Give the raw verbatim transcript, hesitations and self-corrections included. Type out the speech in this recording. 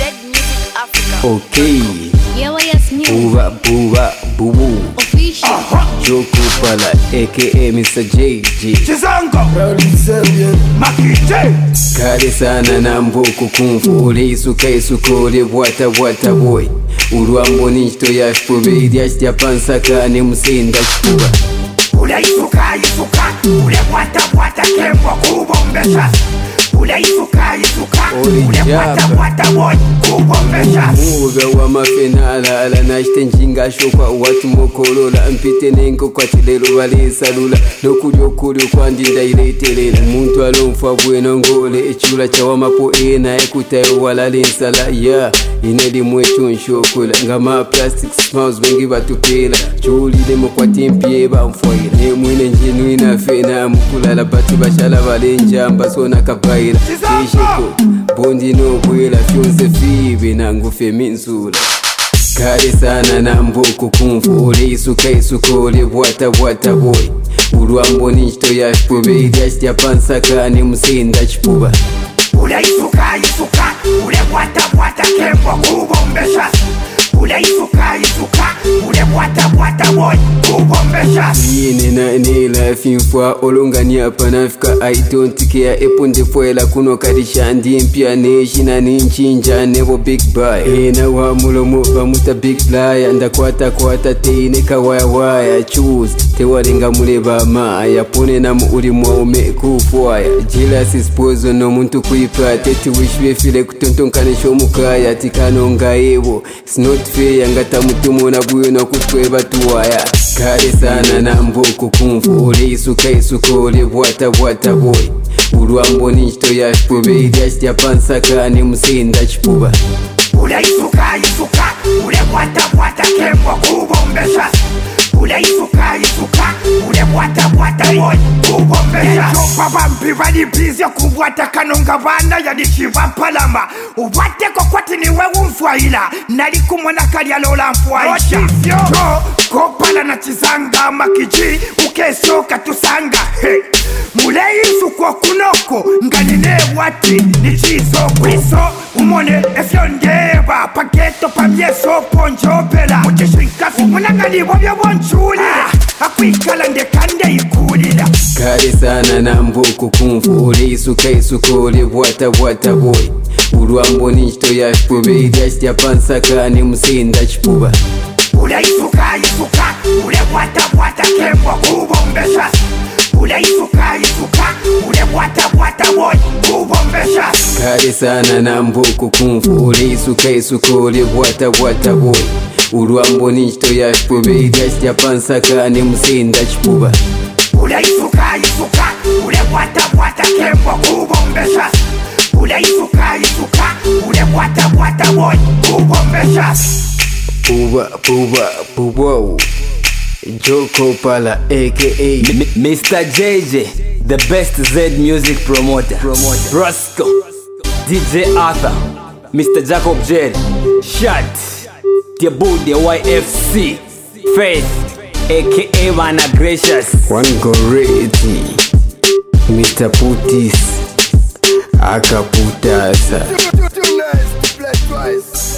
Music Africa. Okay. Yewa Yasmin. Buba buba bubu. Official. Joko Pala, aka Mister J J. Chizango. Makije. Kale sana na mboko kumfu. Ule isuka isuka ule wata wata boy. Uruambo nishto ya shpube. Idiash japansa kane musinda shpuba. Ule isuka isuka. Ule wata wata kemwa kubombesha. Ule isuka isuka. Ule wata wata boy kubombesha. Muga wa mafenala ala nashite njinga shokwa watu mokolola. Mpite nengo kwa chilelo wale salula. Nokulyo kulyo kwa ndinda iletelela. Muntu alomfa bueno ngole. Echula chawa mapo ena ekutayo wala linsala. Ya inedi mwetu nshokula. Ngama plastic smiles wengi batupela. Chuli demo kwa timpie ba mfoila. Ne mwine njinu inafena mkulala batu bashala wale njamba sona kabaila. Isheko bondi no kwela fyonse fibe nangu feminsula. Kale sana na mboko kumfu. Ule isuka isuka ule wata wata boy. Uruambo nishto ya shpube. Idiash japansa kane musinda shpuba. Ule isuka isuka. Ule wata wata kemwa kubombesha. Ule isuka isuka. Ule wata wata boy kubombesha. Yine na nila finfwa olongani hapa nafika I don't care epunde fuela kuno kadisha ndi mpia neshi na ninchinja nebo big buy. Ena wa mulomo bamuta big flyer ndakwata kwata teine kawaya waya choose tewalenga muleba maya pone na uri mwaume kufuaya jealousy spozo no muntu kuipa teti wishwe file kutontonkane shomukaya tikanonga evo it's not fair ngata mutumo na buyo na kutweba tuwaya. Kale sana na mboko kumfu. Ule isuka isuka ule wata wata boy. Uruambo nishto ya shpube. Idiash japansa kane musinda shpuba. Ule isuka isuka. Ule wata wata kemwa kubombesha. Ule isuka isuka. Ule wata wata boy kubombesha. Chopa vampi vali busy kubwata kanonga bana yadichiva palama. Ubate kokwati niwe umfwaila. Nali kumwana kalia lola mfwaisha. Yo kopala na chizanga makiji. Ukesoka tusanga. Hey. Mule isu kwa kunoko. Nganine wati ni chizo kwiso. Umone efyondeba. Paketo pa myeso ponjopela. Mujishinkafi munangali wabya bonchuli. Akwikala ndekande ikulila. Kale sana na mboko kumfu. Ule isuka isuka ule wata wata boy. Uruambo nishto ya shpube. Idiash japansa kane musinda shpuba. Ule isuka isuka. Ule wata wata kemwa kubombesha. Ule isuka isuka. Ule wata wata boy kubombesha. Kale sana na mboko kumfu. Ule isuka isuka ule wata wata boy. Uruambo nishto ya shpube. Idiash japansa kane musinda shpuba. Ule isuka isuka. Ule wata wata kemwa kubombesha. Ule isuka isuka. Ule wata wata boy kubombesha. Buba buba buba. Joko Pala aka Mister J J, the best Z music promoter. Promoter. Roscoe, D J Arthur, Mister Jacob J, Shot, Tiabu the Y F C, Faith, aka Mana Gracious, One Goreti, Mister Putis, Akaputasa. Too nice to play twice.